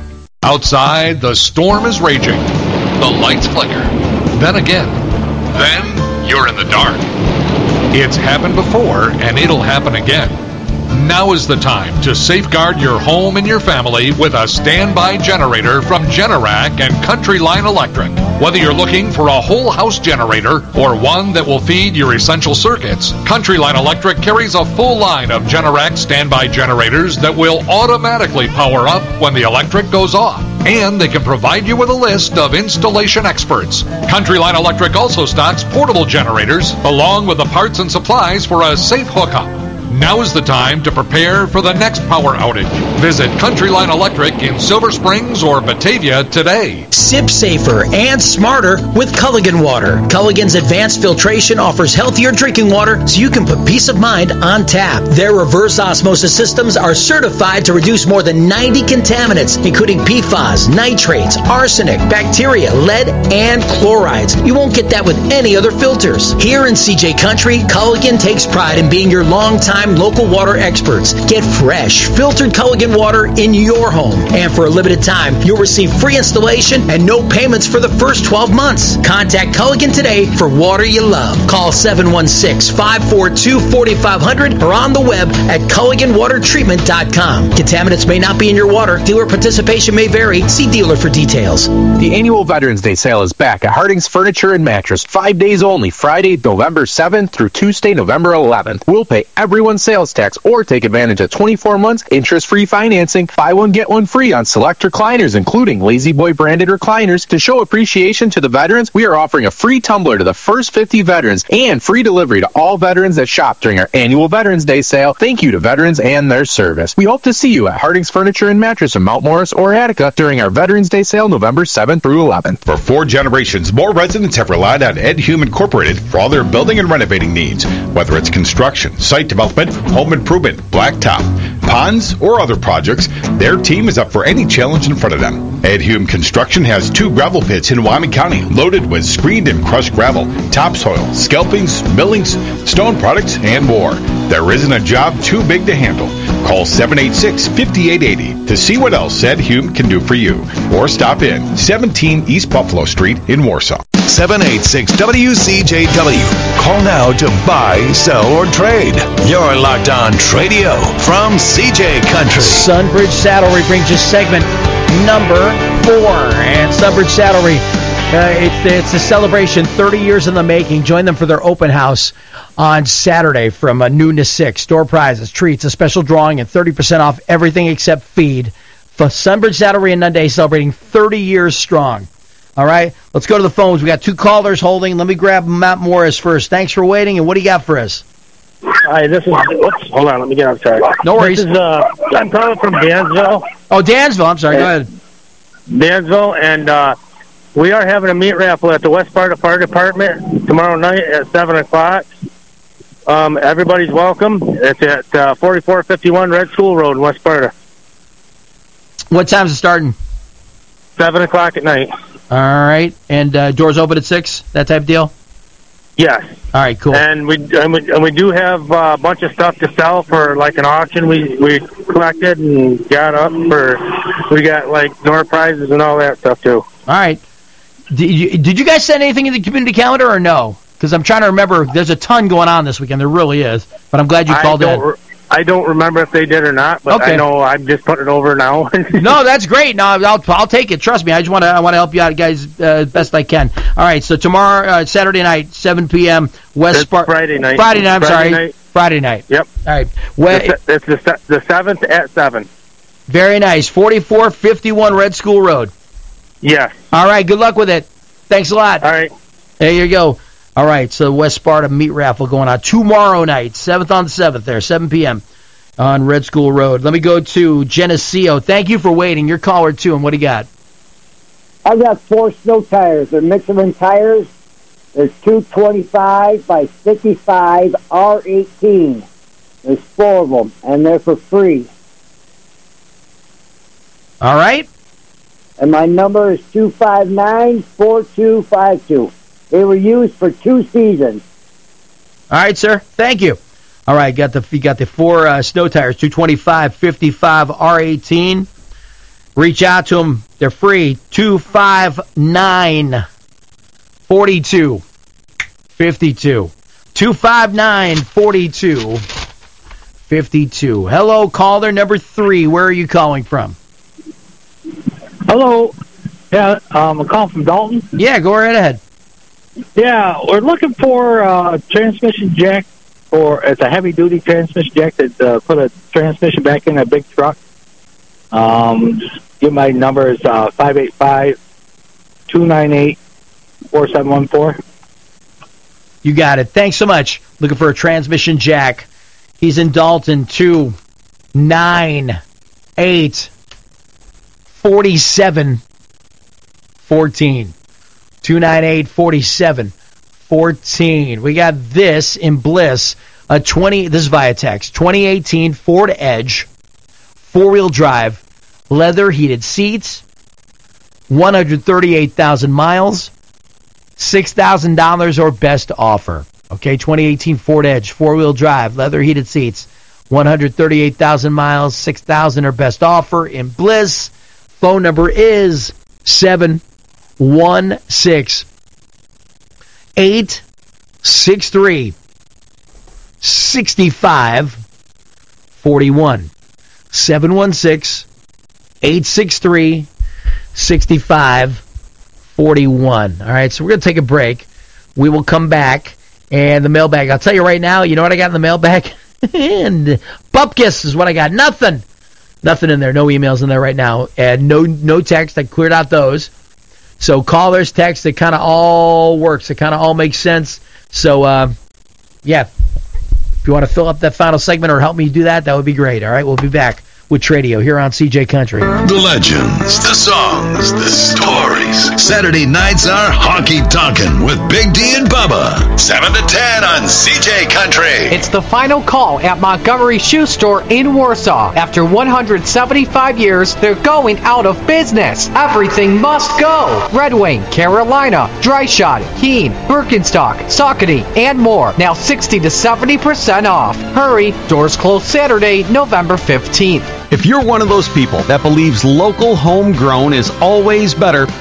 Outside, the storm is raging. The lights flicker. Then again. Then you're in the dark. It's happened before, and it'll happen again. Now is the time to safeguard your home and your family with a standby generator from Generac and Country Line Electric. Whether you're looking for a whole house generator or one that will feed your essential circuits, Country Line Electric carries a full line of Generac standby generators that will automatically power up when the electric goes off. And they can provide you with a list of installation experts. Country Line Electric also stocks portable generators along with the parts and supplies for a safe hookup. Now is the time to prepare for the next power outage. Visit Country Line Electric in Silver Springs or Batavia today. Sip safer and smarter with Culligan Water. Culligan's advanced filtration offers healthier drinking water so you can put peace of mind on tap. Their reverse osmosis systems are certified to reduce more than ninety contaminants, including P F A S, nitrates, arsenic, bacteria, lead, and chlorides. You won't get that with any other filters. Here in C J Country, Culligan takes pride in being your longtime local water experts. Get fresh, filtered Culligan water in your home. And for a limited time, you'll receive free installation and no payments for the first twelve months. Contact Culligan today for water you love. Call seven one six, five four two, four five zero zero or on the web at Culligan Water Treatment dot com. Contaminants may not be in your water. Dealer participation may vary. See dealer for details. The annual Veterans Day sale is back at Harding's Furniture and Mattress. Five days only, Friday, November seventh through Tuesday, November eleventh. We'll pay everyone's sales tax or take advantage of twenty-four months interest-free financing. Buy one, get one free on select recliners, including Lazy Boy branded recliners. To show appreciation to the veterans, we are offering a free tumbler to the first fifty veterans and free delivery to all veterans that shop during our annual Veterans Day sale. Thank you to veterans and their service. We hope to see you at Harding's Furniture and Mattress in Mount Morris or Attica during our Veterans Day sale November seventh through eleventh. For four generations, more residents have relied on Ed Hume Incorporated for all their building and renovating needs. Whether it's construction, site development, home improvement, blacktop, ponds, or other projects, their team is up for any challenge in front of them. Ed Hume Construction has two gravel pits in Wyoming County loaded with screened and crushed gravel, topsoil, scalpings, millings, stone products, and more. There isn't a job too big to handle. Call seven eight six, five eight eight zero to see what else Ed Hume can do for you. Or stop in seventeen East Buffalo Street in Warsaw. seven eight six W C J W. Call now to buy, sell, or trade. You're locked on Tradio from C J Country. Sunbridge Saddlery brings you segment number four. And Sunbridge Saddlery Uh, it's, it's a celebration, thirty years in the making. Join them for their open house on Saturday from uh, noon to six. Store prizes, treats, a special drawing, and thirty percent off everything except feed. For Sunbridge Saturday and Nunday celebrating thirty years strong. All right, let's go to the phones. We got two callers holding. Let me grab Matt Morris first. Thanks for waiting, and what do you got for us? Hi, this is. Whoops, hold on, let me get up. Sorry. No worries. This is. Uh, I'm calling from Dansville. Oh, Dansville. I'm sorry. Go ahead. Dansville, and uh, we are having a meat raffle at the West Sparta Fire Department tomorrow night at seven o'clock. Um, everybody's welcome. It's at uh, forty-four fifty-one Red School Road, West Sparta. What time's it starting? Seven o'clock at night. All right, and uh, doors open at six. That type of deal. Yes. All right, cool. And we and we, and we do have uh, a bunch of stuff to sell for like an auction. We we collected and got up for. We got like door prizes and all that stuff too. All right. Did you, did you guys send anything in the community calendar or no? Because I'm trying to remember. There's a ton going on this weekend. There really is. But I'm glad you I called don't in. Re- I don't remember if they did or not, but Okay. I know I'm just putting it over now. No, that's great. No, I'll I'll take it. Trust me. I just want to I want to help you out, guys, uh, best I can. All right. So tomorrow, uh, Saturday night, seven p.m. West It's Sparta. Friday night. Friday night. I'm Friday sorry. night. Friday night. Yep. All right. Well, It's the, it's the se- the seventh at seven. very nice. forty-four fifty-one Red School Road. Yes. All right. Good luck with it. Thanks a lot. All right. There you go. All right. So West Sparta meat raffle going on tomorrow night, seventh on the seventh there, seven p.m. on Red School Road. Let me go to Geneseo. Thank you for waiting. Your caller, too, and what do you got? I got four snow tires. They're Michelin tires. There's two twenty-five by fifty-five R eighteen. There's four of them, and they're for free. All right. And my number is two five nine, four two five two. They were used for two seasons. All right, sir. Thank you. All right, got the you got the four uh, snow tires, two twenty-five, fifty-five, R eighteen. Reach out to them. They're free. two five nine, four two five two. two five nine, four two five two. Hello, caller number three. Where are you calling from? Hello. Yeah, um, I'm calling from Dalton. Yeah, go right ahead. Yeah, we're looking for a transmission jack, or it's a heavy-duty transmission jack that uh, put a transmission back in a big truck. Um, give my number is uh, five eight five, two nine eight, four seven one four. You got it. Thanks so much. Looking for a transmission jack. He's in Dalton, two nine eight, four seven one four. two nine eight, four seven one four. We got this in Bliss, a twenty. This is via text. twenty eighteen Ford Edge, four-wheel drive, leather heated seats, one hundred thirty-eight thousand miles, six thousand dollars or best offer. Okay, twenty eighteen Ford Edge, four-wheel drive, leather heated seats, one hundred thirty-eight thousand miles, six thousand dollars or best offer in Bliss. Phone number is seven one six eight six three six five four one. seven one six eight six three six five four one. All right, so we're going to take a break. We will come back, and the mailbag. I'll tell you right now, you know what I got in the mailbag? And Bupkis is what I got. Nothing. Nothing in there. No emails in there right now. And no no text. I cleared out those. So callers, text, it kind of all works. It kind of all makes sense. So, uh, yeah, if you want to fill up that final segment or help me do that, that would be great. All right, we'll be back with Tradio here on C J Country. The legends, the songs, the stories. Saturday nights are Honky Tonkin' with Big D and Bubba. seven to ten on C J Country. It's the final call at Montgomery Shoe Store in Warsaw. After one hundred seventy-five years, they're going out of business. Everything must go. Red Wing, Carolina, Dry Shot, Keen, Birkenstock, Saucony, and more. Now sixty to seventy percent off. Hurry, doors close Saturday, November fifteenth. If you're one of those people that believes local homegrown is always better, then let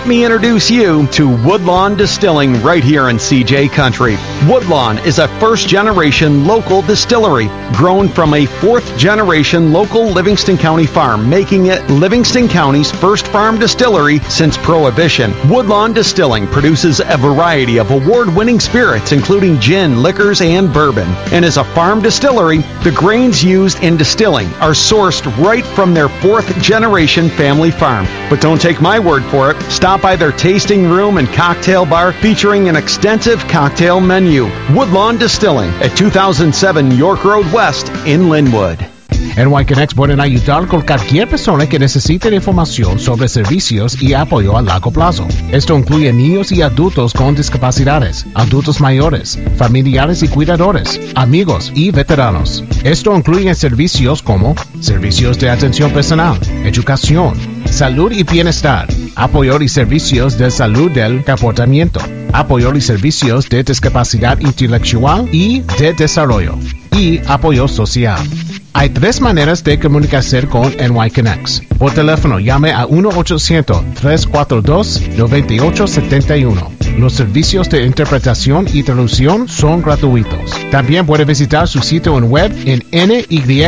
let me introduce you to Woodlawn Distilling right here in C J Country. Woodlawn is a first-generation local distillery grown from a fourth-generation local Livingston County farm, making it Livingston County's first farm distillery since Prohibition. Woodlawn Distilling produces a variety of award-winning spirits, including gin, liquors, and bourbon. And as a farm distillery, the grains used in distilling are sourced right from their fourth-generation family farm. But don't take my word for it. Stop by their tasting room and cocktail bar featuring an extensive cocktail menu. Woodlawn Distilling at two thousand seven York Road West in Linwood. En Y Connect pueden ayudar con cualquier persona que necesite información sobre servicios y apoyo a largo plazo. Esto incluye niños y adultos con discapacidades, adultos mayores, familiares y cuidadores, amigos y veteranos. Esto incluye servicios como servicios de atención personal, educación, salud y bienestar, apoyo y servicios de salud del comportamiento, apoyo y servicios de discapacidad intelectual y de desarrollo, y apoyo social. Hay tres maneras de comunicarse con N Y Connects. Por teléfono, llame a uno ochocientos, tres cuatro dos, nueve ocho siete uno. Los servicios de interpretación y traducción son gratuitos. También puede visitar su sitio en web en n y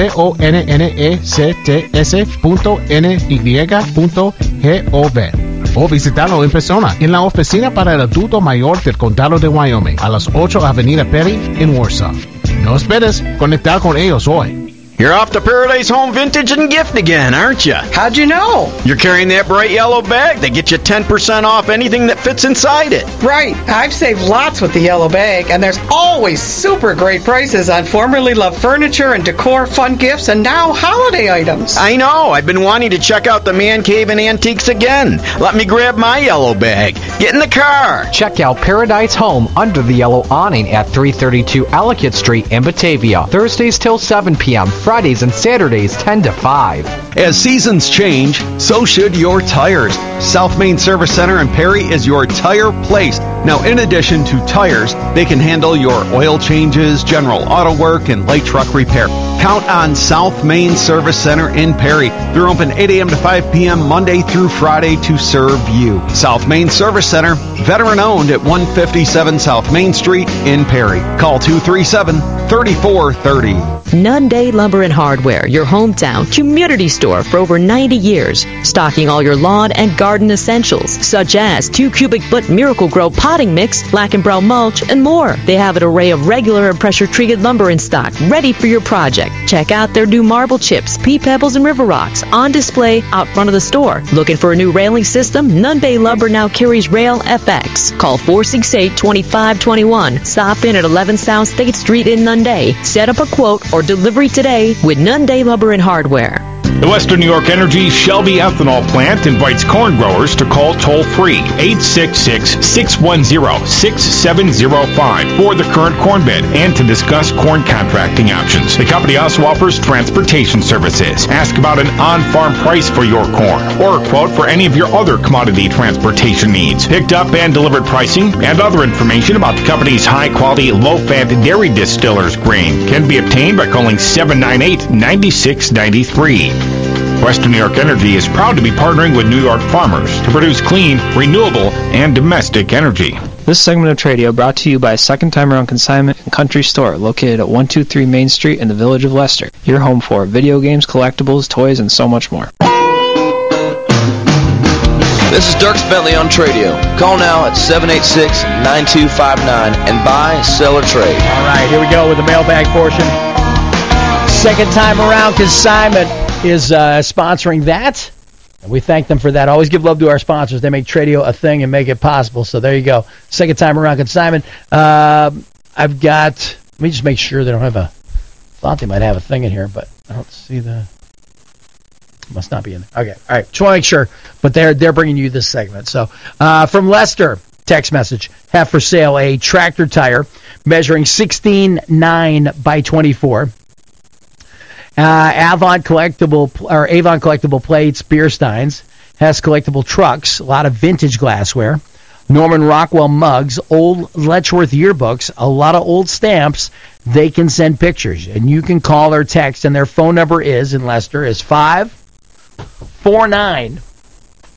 connects punto n y punto gov o visitarlo en persona en la oficina para el adulto mayor del condado de Wyoming a las ocho Avenida Perry en Warsaw. No esperes conectar con ellos hoy. You're off to Paradise Home Vintage and Gift again, aren't you? How'd you know? You're carrying that bright yellow bag that gets you ten percent off anything that fits inside it. Right. I've saved lots with the yellow bag, and there's always super great prices on formerly loved furniture and decor, fun gifts, and now holiday items. I know. I've been wanting to check out the Man Cave and Antiques again. Let me grab my yellow bag. Get in the car. Check out Paradise Home under the yellow awning at three thirty-two Ellicott Street in Batavia. Thursdays till seven p.m. Fridays and Saturdays ten to five. As seasons change, so should your tires. South Main Service Center in Perry is your tire place. Now, in addition to tires, they can handle your oil changes, general auto work, and light truck repair. Count on South Main Service Center in Perry. They're open eight a.m. to five p.m. Monday through Friday to serve you. South Main Service Center, veteran-owned at one fifty-seven South Main Street in Perry. Call two three seven, three four three zero. Nunday Lumber and Hardware, your hometown community store for over ninety years, stocking all your lawn and garden essentials, such as two cubic foot Miracle Grow potting mix, black and brown mulch, and more. They have an array of regular and pressure-treated lumber in stock, ready for your project. Check out their new marble chips, pea pebbles, and river rocks on display out front of the store. Looking for a new railing system? Nunday Lumber now carries Rail F X. Call four six eight, two five two one. Stop in at eleven South State Street in Nunday. Set up a quote or delivery today with Nunday Lumber and Hardware. The Western New York Energy Shelby Ethanol Plant invites corn growers to call toll-free eight six six, six one zero, six seven zero five for the current corn bid and to discuss corn contracting options. The company also offers transportation services. Ask about an on-farm price for your corn or a quote for any of your other commodity transportation needs. Picked up and delivered pricing and other information about the company's high-quality, low-fat dairy distillers grain can be obtained by calling seven nine eight, nine six nine three. Western New York Energy is proud to be partnering with New York farmers to produce clean, renewable, and domestic energy. This segment of Tradio brought to you by Second Time Around Consignment and Country Store, located at one two three Main Street in the Village of Leicester. Your home for video games, collectibles, toys, and so much more. This is Dirk Bentley on Tradio. Call now at seven eight six, nine two five nine and buy, sell, or trade. All right, here we go with the mailbag portion. Second Time Around Consignment is uh, sponsoring that. And we thank them for that. Always give love to our sponsors. They make Tradio a thing and make it possible. So there you go. Second Time Around Consignment. Uh, I've got, let me just make sure they don't have a, thought they might have a thing in here, but I don't see the, must not be in there. Okay, all right. Just want to make sure. But they're, they're bringing you this segment. So uh, from Lester, text message, have for sale a tractor tire measuring sixteen nine by twenty-four. Uh, Avon collectible or Avon collectible plates, beer steins, has collectible trucks, a lot of vintage glassware, Norman Rockwell mugs, old Letchworth yearbooks, a lot of old stamps. They can send pictures, and you can call or text, and their phone number is in Leicester is five four nine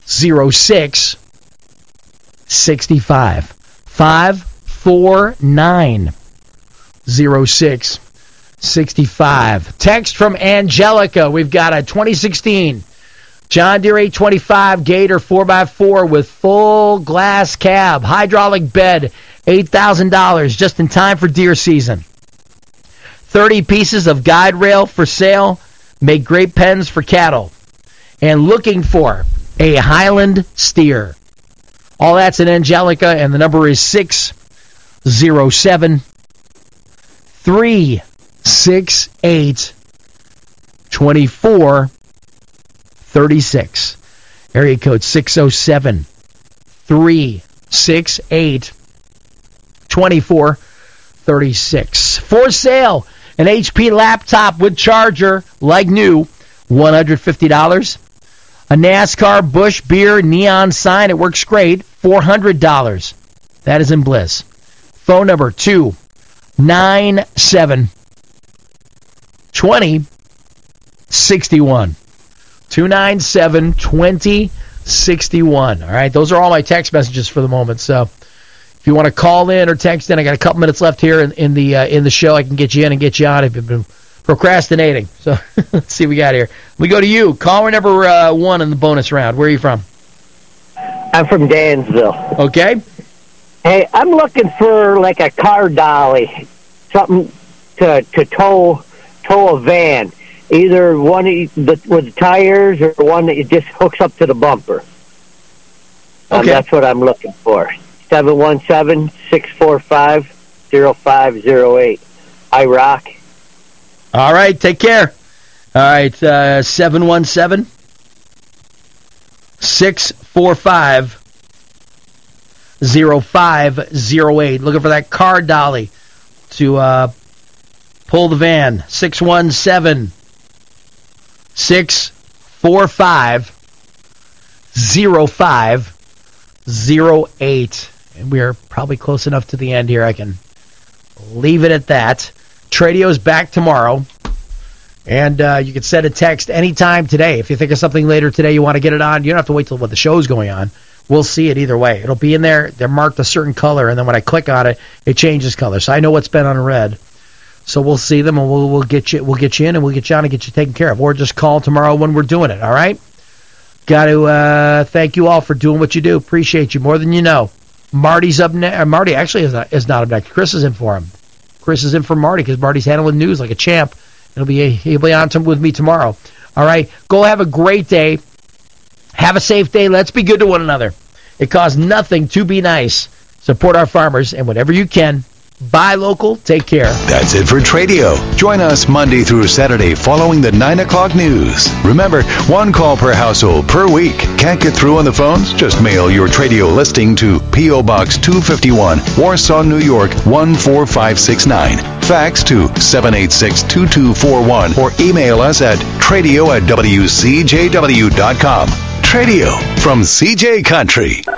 zero six six five. five four nine zero six six five. Text from Angelica. We've got a twenty sixteen John Deere eight twenty-five Gator four by four with full glass cab, hydraulic bed, eight thousand dollars, just in time for deer season. thirty pieces of guide rail for sale, make great pens for cattle. And looking for a Highland steer. All that's in Angelica, and the number is six zero seven, three six eight, two four three six. Area code six zero seven, three six eight, two four three six. For sale, an H P laptop with charger, like new, one hundred fifty dollars. A NASCAR Busch Beer neon sign, it works great, four hundred dollars. That is in Bliss. Phone number two nine seven, two zero six one. two nine seven, two zero six one. All right, those are all my text messages for the moment. So if you want to call in or text in, I got a couple minutes left here in, in the uh, in the show. I can get you in and get you on if you've been procrastinating. So let's see what we got here. We go to you. Caller number uh, one in the bonus round. Where are you from? I'm from Dansville. Okay. Hey, I'm looking for like a car dolly, something to to tow tow a van. Either one with the tires or one that just hooks up to the bumper. Um, Okay. That's what I'm looking for. seven one seven, six four five, zero five zero eight. I rock. All right, take care. All right, uh, seven one seven, six four five, zero five zero eight. Looking for that car dolly to uh, pull the van. six one seven, six four five, zero five zero eight. And we are probably close enough to the end here. I can leave it at that. Tradio's back tomorrow. And uh, you can send a text anytime today. If you think of something later today you want to get it on, you don't have to wait till what the show's going on. We'll see it either way. It'll be in there. They're marked a certain color, and then when I click on it, it changes color. So I know what's been on red. So we'll see them, and we'll we'll get you we'll get you in, and we'll get you on and get you taken care of. Or just call tomorrow when we're doing it. All right. Got to uh, thank you all for doing what you do. Appreciate you more than you know. Marty's up next. Marty actually is not, is not up next. Chris is in for him. Chris is in for Marty because Marty's handling news like a champ. It'll be he'll be on to, with me tomorrow. All right. Go have a great day. Have a safe day. Let's be good to one another. It costs nothing to be nice. Support our farmers, and whatever you can, buy local. Take care. That's it for Tradio. Join us Monday through Saturday following the nine o'clock news. Remember, one call per household per week. Can't get through on the phones? Just mail your Tradio listing to P O. Box two fifty-one, Warsaw, New York one four five six nine. Fax to seven eight six, two two four one or email us at tradio at w c j w dot com. Tradio from C J Country.